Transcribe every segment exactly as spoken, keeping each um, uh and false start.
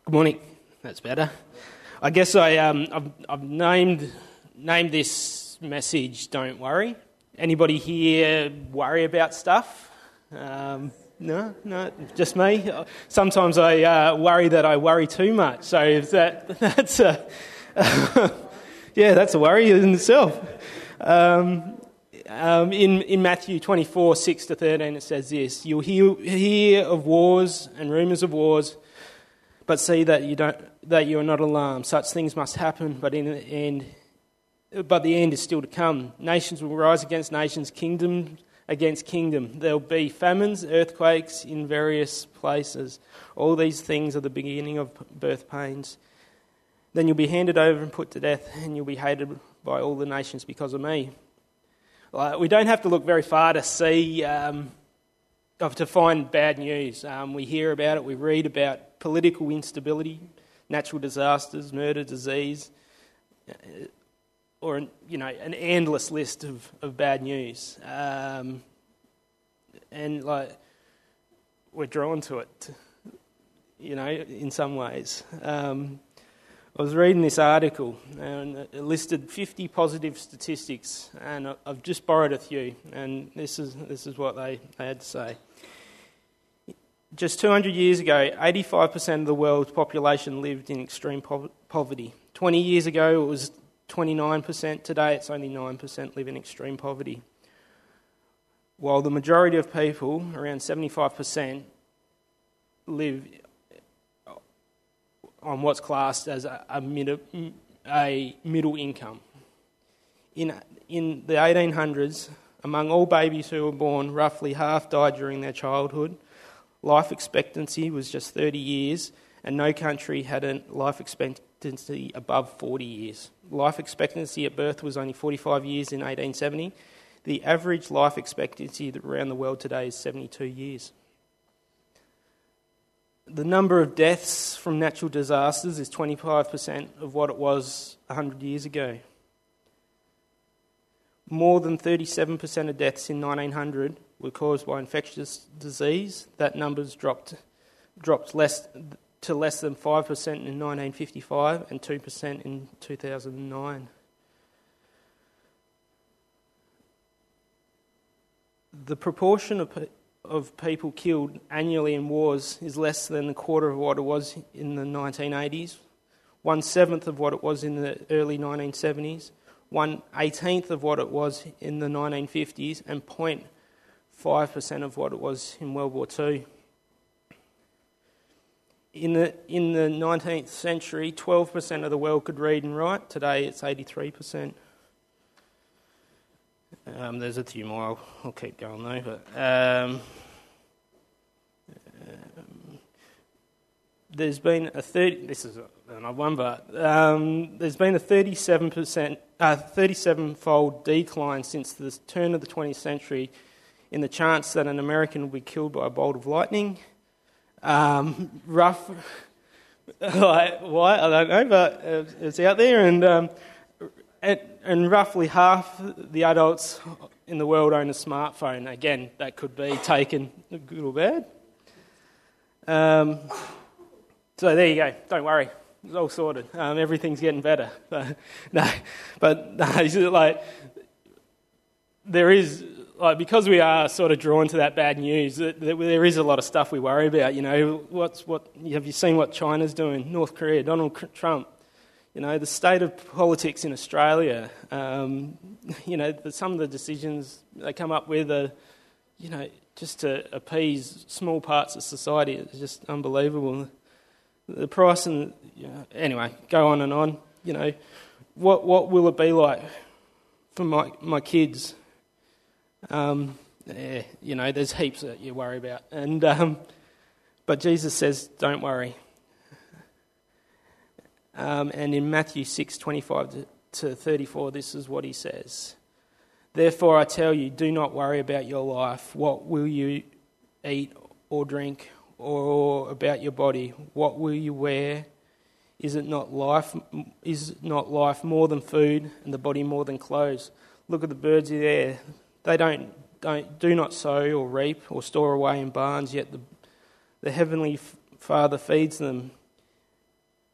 Good morning. That's better. I guess I um, I've, I've named named this message "Don't Worry." Anybody here worry about stuff? Um, no, no, just me. Sometimes I uh, worry that I worry too much. So if that that's a yeah, that's a worry in itself. Um, um, in in Matthew twenty-four, six to thirteen, it says this: "You'll hear hear of wars and rumours of wars. But see that you don't that you are not alarmed. Such things must happen, but in the end, but the end is still to come. Nations will rise against nations, kingdom against kingdom. There will be famines, earthquakes in various places. All these things are the beginning of birth pains. Then you'll be handed over and put to death, and you'll be hated by all the nations because of me." Uh, we don't have to look very far to see. Um, Of to find bad news. Um, we hear about it, we read about political instability, natural disasters, murder, disease, or you know, an endless list of, of bad news. Um, and like we're drawn to it, you know, in some ways. Um, I was reading this article and it listed fifty positive statistics, and I've just borrowed a few, and this is this is what they, they had to say. Just two hundred years ago, eighty-five percent of the world's population lived in extreme po- poverty. twenty years ago, it was twenty-nine percent. Today, it's only nine percent live in extreme poverty. While the majority of people, around seventy-five percent, live on what's classed as a, a, mid, a middle income. In, in the eighteen hundreds, among all babies who were born, roughly half died during their childhood. Life expectancy was just thirty years, and no country had a life expectancy above forty years. Life expectancy at birth was only forty-five years in eighteen seventy. The average life expectancy around the world today is seventy-two years. The number of deaths from natural disasters is twenty-five percent of what it was one hundred years ago. More than thirty-seven percent of deaths in nineteen hundred were caused by infectious disease. That number's dropped dropped less to less than five percent in nineteen fifty-five and two percent in two thousand nine. The proportion of of people killed annually in wars is less than a quarter of what it was in the nineteen eighties, one seventh of what it was in the early nineteen seventies, one eighteenth of what it was in the nineteen fifties, and zero point five percent of what it was in World War Two. In the in the nineteenth century, twelve percent of the world could read and write. Today, it's eighty-three percent. Um, there's a few more. I'll, I'll keep going though. But um, um, there's been a thirty. This is another one, but um, there's been a thirty-seven percent, uh, thirty-seven-fold decline since the turn of the twentieth century in the chance that an American will be killed by a bolt of lightning. Um, rough, like why I don't know, but it's out there, and, um, and and roughly half the adults in the world own a smartphone. Again, that could be taken good or bad. Um, so there you go. Don't worry, it's all sorted. Um, everything's getting better. no, but no, like there is. Like, because we are sort of drawn to that bad news, there is a lot of stuff we worry about. You know, what's what? Have you seen what China's doing? North Korea, Donald Trump. You know, the state of politics in Australia. Um, you know, the, some of the decisions they come up with are, you know, just to appease small parts of society. It's just unbelievable. The price and you know, anyway, go on and on. You know, what what will it be like for my my kids? Um, yeah, you know, there's heaps that you worry about, and um, but Jesus says, "Don't worry." Um, and in Matthew six twenty-five to thirty-four, this is what he says: "Therefore, I tell you, do not worry about your life. What will you eat or drink, or about your body? What will you wear? Is it not life? Is not life more than food, and the body more than clothes? Look at the birds of the air. They don't, don't, do not sow or reap or store away in barns, yet the, the heavenly Father feeds them.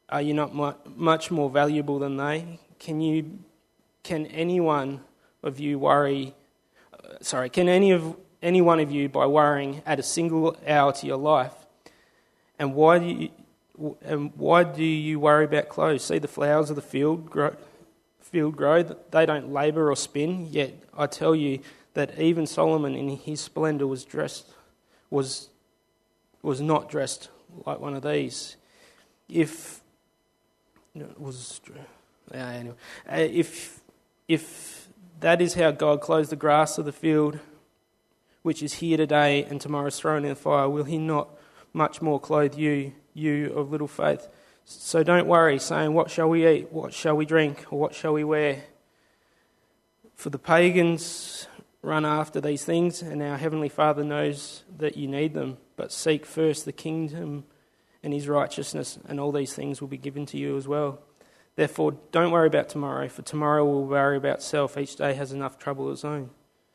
Are you not mu- much more valuable than they? Can you, can anyone of you worry? Uh, sorry, can any of any one of you, by worrying, add a single hour to your life? And why do you? And why do you worry about clothes? See the flowers of the field grow, field grow. They don't labour or spin. Yet I tell you that even Solomon in his splendour was dressed, was was not dressed like one of these. If was uh, anyway, uh, if if that is how God clothes the grass of the field, which is here today and tomorrow is thrown in the fire, will He not much more clothe you? You of little faith. So don't worry, saying, what shall we eat, what shall we drink, or what shall we wear? For the pagans run after these things, and our Heavenly Father knows that you need them. But seek first the kingdom and His righteousness, and all these things will be given to you as well. Therefore, don't worry about tomorrow, for tomorrow will worry about itself. Each day has enough trouble of its own.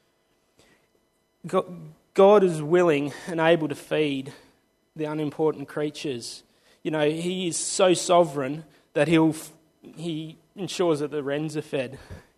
God is willing and able to feed the unimportant creatures. You know, He is so sovereign that he'll he ensures that the wrens are fed.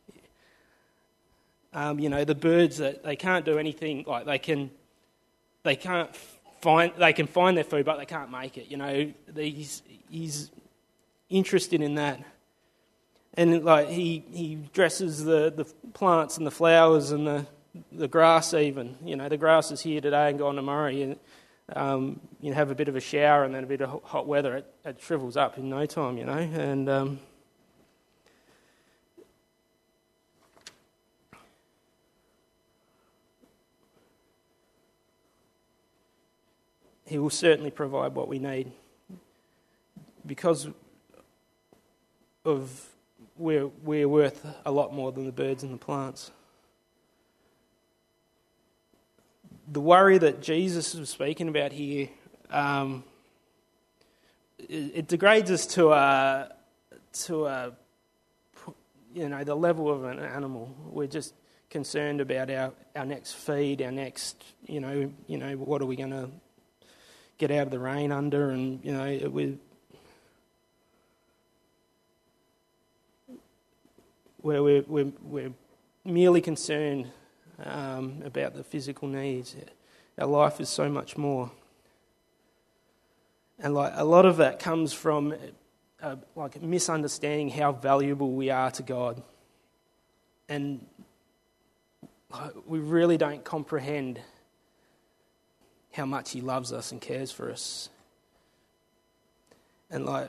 Um, you know, the birds, that they can't do anything, like they can they can't find they can find their food, but they can't make it. You know, he's he's interested in that. And like he, he dresses the, the plants and the flowers and the the grass even. You know, the grass is here today and gone tomorrow. You, Um, you have a bit of a shower and then a bit of hot weather, it, it shrivels up in no time, you know. And um, He will certainly provide what we need, because of we're we're worth a lot more than the birds and the plants. The worry that Jesus was speaking about here, um, it, it degrades us to a, to a, you know, the level of an animal. We're just concerned about our, our next feed, our next, you know, you know, what are we going to get out of the rain under, and you know, we we're we're we're, we're merely concerned Um, about the physical needs. Our life is so much more, and like a lot of that comes from uh, like misunderstanding how valuable we are to God, and like, we really don't comprehend how much He loves us and cares for us. And like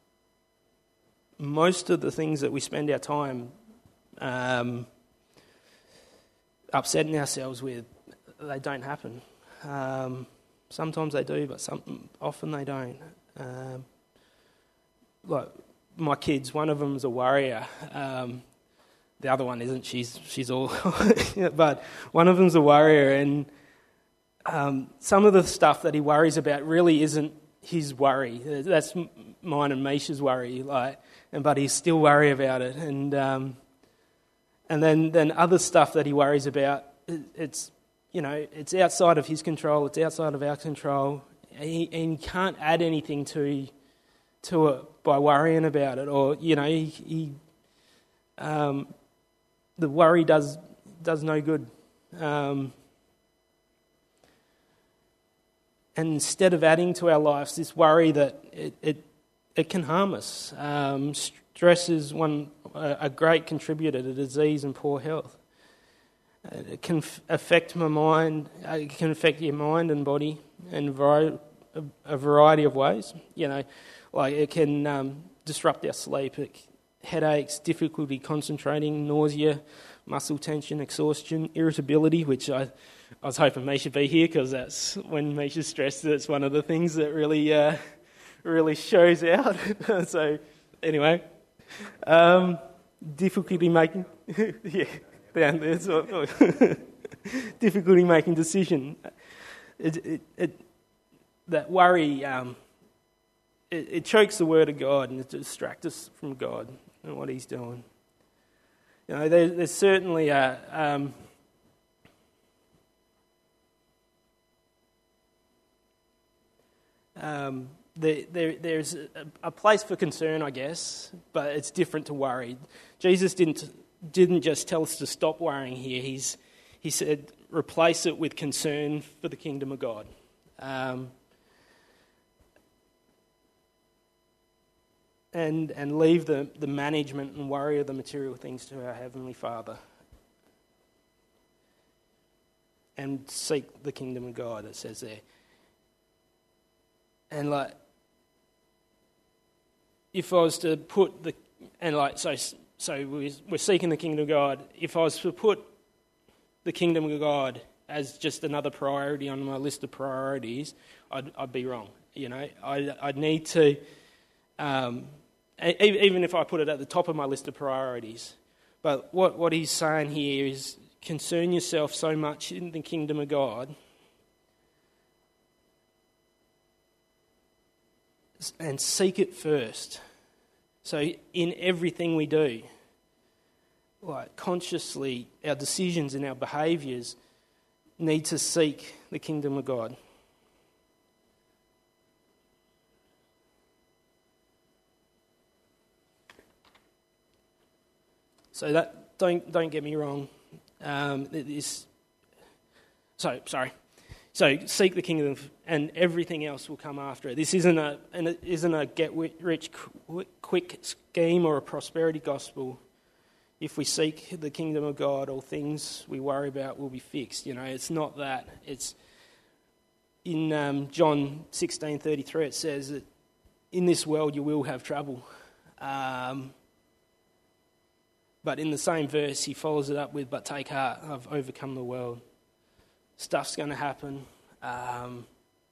most of the things that we spend our time um, upsetting ourselves with, they don't happen. Um, sometimes they do, but some, often they don't. Um, like my kids, one of them's a worrier. Um, the other one isn't. She's she's all, but one of them's a worrier, and um, some of the stuff that he worries about really isn't his worry. That's mine and Misha's worry. Like, and but he's still worry about it, and. Um, And then, then other stuff that he worries about, it's, you know, it's outside of his control, it's outside of our control, and he, and he can't add anything to to it by worrying about it, or, you know, he, he um, the worry does does no good. Um, and instead of adding to our lives, this worry that it it, it can harm us. Um, stress is one a great contributor to disease and poor health. It can f- affect my mind. It can affect your mind and body in vari- a variety of ways. You know, like it can um, disrupt our sleep. It, headaches, difficulty concentrating, nausea, muscle tension, exhaustion, irritability. Which I, I was hoping Misha be here, because that's when Misha's stressed. That's one of the things that really, uh, really shows out. So, anyway. Um, difficulty making, yeah, down there. So, difficulty making decision. It, it, it, that worry, um, it, it chokes the word of God, and it distracts us from God and what He's doing. You know, there, there's certainly a um, um, there, there, there's a, a place for concern, I guess, but it's different to worry. Jesus didn't didn't just tell us to stop worrying here. He's he said replace it with concern for the kingdom of God. Um, and and leave the, the management and worry of the material things to our Heavenly Father. And seek the kingdom of God, it says there. And like, if I was to put the, and like, so so we're seeking the kingdom of God. If I was to put the kingdom of God as just another priority on my list of priorities, I'd, I'd be wrong. You know, I, I'd need to, um, even if I put it at the top of my list of priorities. But what, what he's saying here is, concern yourself so much in the kingdom of God and seek it first. So in everything we do, like consciously, our decisions and our behaviours need to seek the kingdom of God. So that don't don't get me wrong. Um, this, so sorry. So seek the kingdom, and everything else will come after it. This isn't a and it isn't a get rich quick scheme or a prosperity gospel. If we seek the kingdom of God, all things we worry about will be fixed. You know, it's not that. It's in um, John sixteen thirty three. It says that in this world you will have trouble. Um, But in the same verse, he follows it up with, but take heart, I've overcome the world. Stuff's going to happen. Um,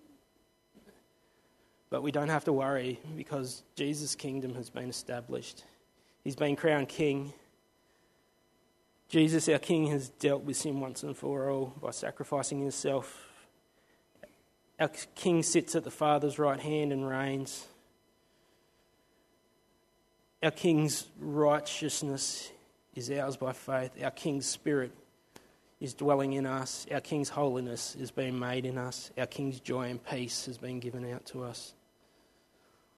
but we don't have to worry because Jesus' kingdom has been established. He's been crowned king. Jesus, our king, has dealt with sin once and for all by sacrificing himself. Our king sits at the Father's right hand and reigns. Our king's righteousness is ours by faith. Our King's Spirit is dwelling in us. Our King's holiness is being made in us. Our King's joy and peace has been given out to us.